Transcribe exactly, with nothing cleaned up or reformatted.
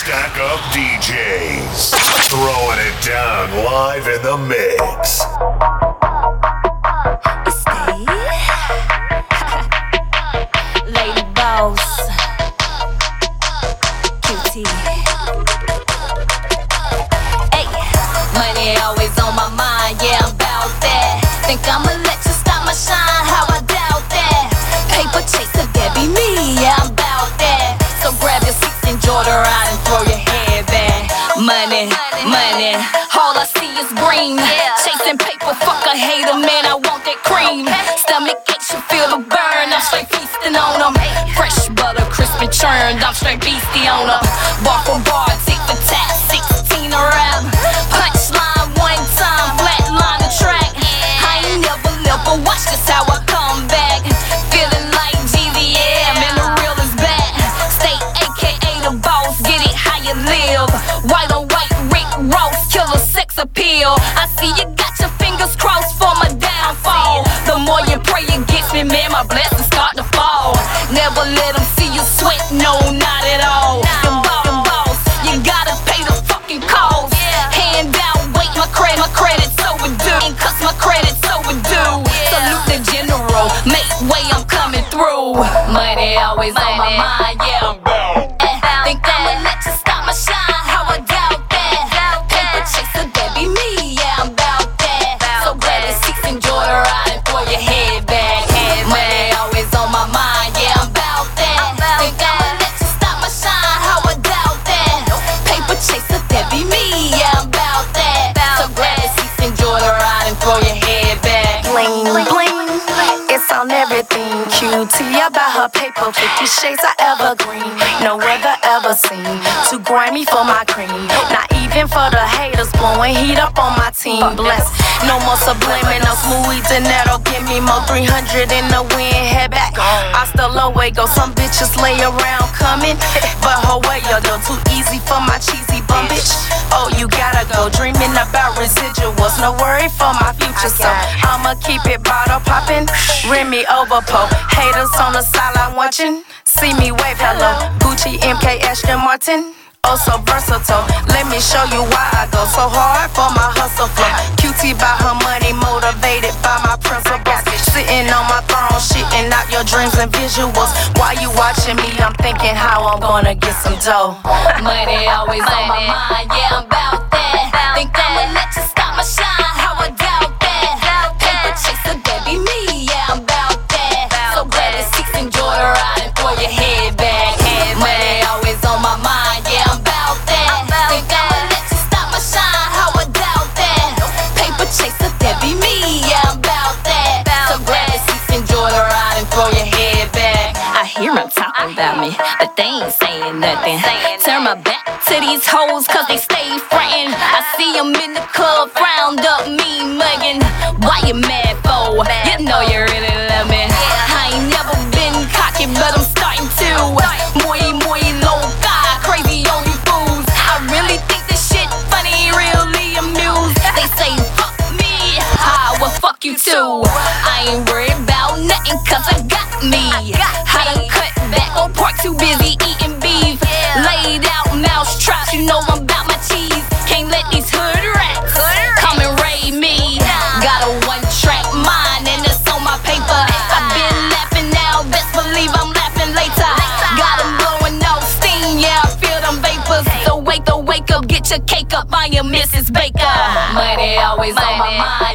stack up D Js, throwing it down live in the mix. It's Steve, Lady Boss, Q T. Hey, money always on my mind, yeah, I'm about that. Think I'ma let you stop my shine, how I doubt that. Paper chaser, that be me, yeah, I'm about that. So grab your seats, enjoy the ride, and throw your head back. Money, money, all I see is green. Chasing paper, fuck a hater, man, I want that cream. Stomach aches, you feel the burn, I'm straight feasting on them. Fresh butter, crispy churned, I'm straight beastie on them. Bar for bar, tick for tat, sixteen a rap. Punchline one time, flatline the track. I ain't never left, but watch this how I come back. Feeling like G V M, and the real is back. Stay A K A the boss, get it how you live. White on white, Rick Ross, killer sex appeal. I see you got your fingers crossed for my downfall. The more you pray against me, man, my blessings start to fall. Never let them see you sweat, no, not at all. The boss, the boss, you gotta pay the fucking cost. Hand down, wait, my credit, my credit's overdue. Cause my credit's overdue. Salute the general, make way, I'm coming through. Money always on my mind, yeah, I'm bound. Think I'ma let you stop my shine, how I doubt that. Paper chaser, that be me, yeah, I'm bout that. So grab your seats, enjoy the ride, and throw your head back. Money always on my mind, yeah, I'm bout that. Think I'ma let you stop my shine, how I doubt that. Paper chaser, that be me, yeah, I'm bout that. So grab your seats, enjoy the ride, and throw your head back. Bling, bling, it's on everything. Q T about her paper, fifty shades of evergreen. No weather ever seen, too grimy for my cream. Not even for the haters, blowing heat up on my team. Blessed, no more subliminal, no smoothie dinero. Give me more three hundred in the wind, head back. Hasta luego, some bitches lay around coming, but her way, yo, yo, too easy for my cheesy bum bitch. Oh, you gotta go, dreaming about residuals, no worry for my future, so I'ma keep it bottle poppin', Remy Overpo. Haters on the sideline watching, see me wave hello. Gucci, M K, Ashton Martin, oh so versatile. Let me show you why I go so hard for my hustle flow. Q T by her money, motivated by my principles. Sitting on my throne, shitting out your dreams and visuals. While you watching me, I'm thinking how I'm gonna get some dough. Money always on my mind, yeah, I'm bout that. Think I'ma let you stop my shine, how I doubt that. Paper chaser, that be me, yeah, I'm bout that. So grab your seats, enjoy the ride, and throw your head back. Money always on my mind, yeah, I'm bout that. Think I'ma let you stop my shine, how I doubt that. Paper chaser, that be me, yeah, I'm bout that. So grab your seats, enjoy the ride, and throw your head back. I hear them talking about me, but they ain't saying nothing. Turn my back to these hoes, cause they stay frontin'. I see them in the club, frowned up, me muggin'. Why you mad for? You know you really love me. I ain't never been cocky, but I'm starting to. Muy, muy loca, crazy on you fools. I really think this shit funny, really amused. They say fuck me, ah, well fuck you too. I ain't worried about nothing, cause I got me. I done cut back on pork, too busy eating beef. Laid out mouse traps, you know I'm about my cheese. Can't let these hood rats come and raid me. Got a one track mind and it's on my paper. I've been laughing now, best believe I'm laughing later. Got them blowing off steam, yeah, I feel them vapors. So wake up, wake up, get your cake up, I am Missus Baker. Money always on my mind.